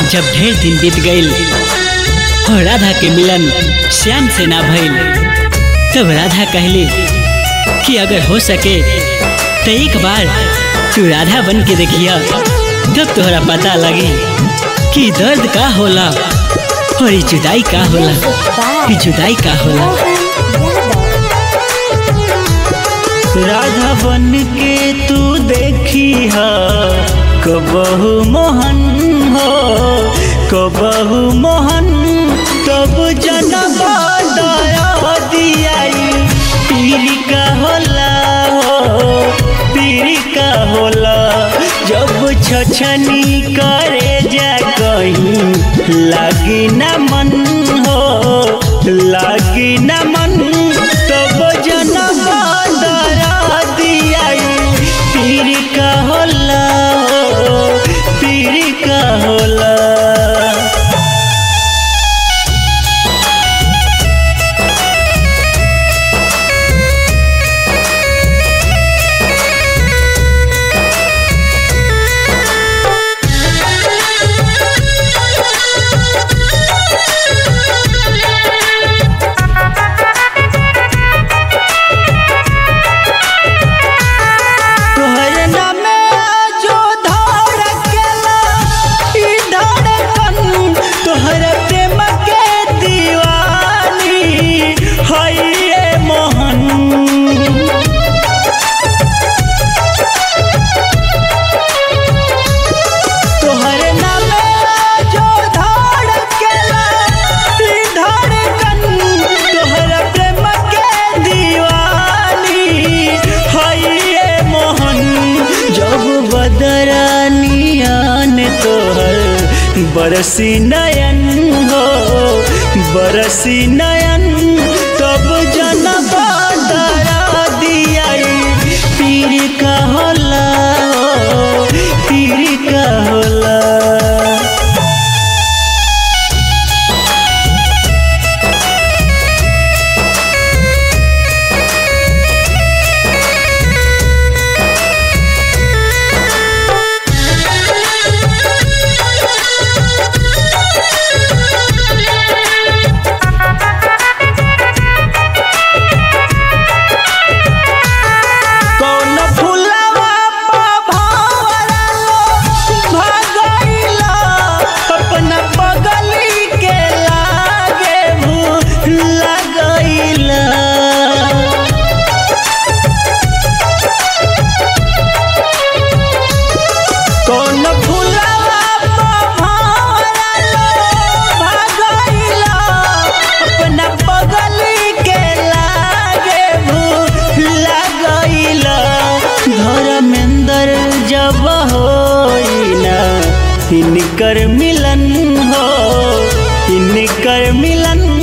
जब ढेर दिन बीत गईल और राधा के मिलन श्याम से ना भइल, तब राधा कहली कि अगर हो सके तो एक बार तू राधा बन के देखिया, जब तोहरा पता लगी कि दर्द का होला और ये जुदाई का होला, ये जुदाई का होला। राधा बन के तू देखी हा कबहू मोहन हो, कबहू मोहन तब जनम दया दियाई। पीरी का होला हो, पीरी का होला, जब छछनी करे जा कहीं लागी न मन हो, लागी न मन तब जनम दया दियाई। पीरी का होला हो, पीरी का होला। बरसी नयन हो, बरसी नयन तब जनम दया दियाई। पीरी का होला हो, पीरी का होला। इनकर मिलन हो, इनकर मिलन